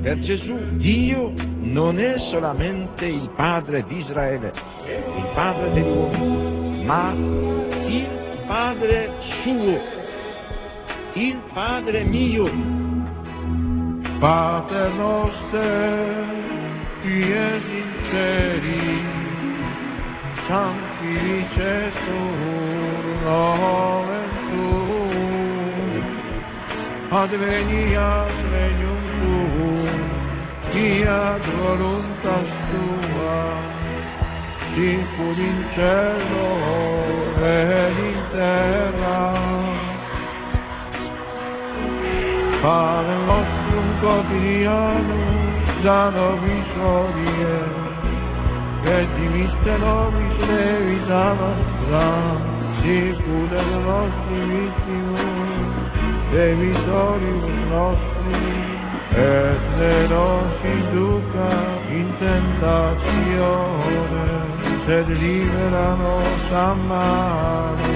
Per Gesù Dio non è solamente il Padre di Israele, il Padre degli uomini, ma il Padre suo, il Padre mio. Pater noster, qui es in celi, sanctificetur nomen tuum, adveniat regnum tuum, fiat voluntas tua, sicur in cielo ed in terra. Pane nostrum quotidianum da nobis hodie, et dimitte nobis levita nostra, sicur et nostri vittimus, debitoribus nostri, et ne nos induca in tentatione, sed libera nos a male.